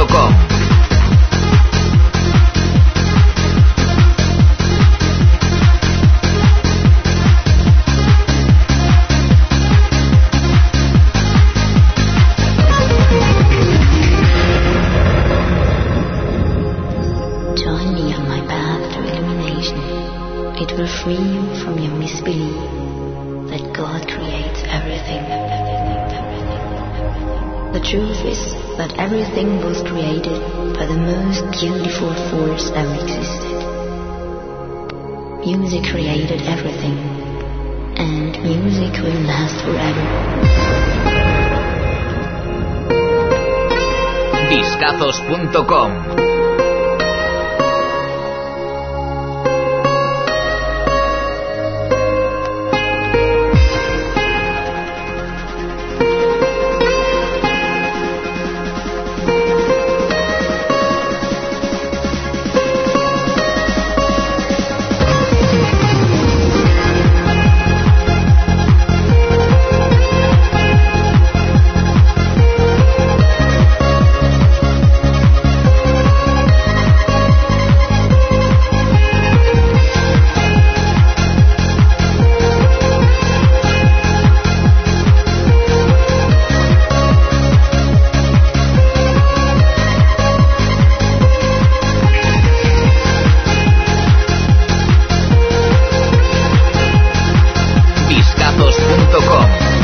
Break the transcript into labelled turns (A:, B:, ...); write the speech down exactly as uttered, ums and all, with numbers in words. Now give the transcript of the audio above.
A: punto com.
B: Join me on my path to illumination. It will free you from your misbelief that God creates everything. The truth is that everything was created by the most beautiful force ever existed. Music created everything, and music will last forever.
A: Discazos punto com. Discazos punto com.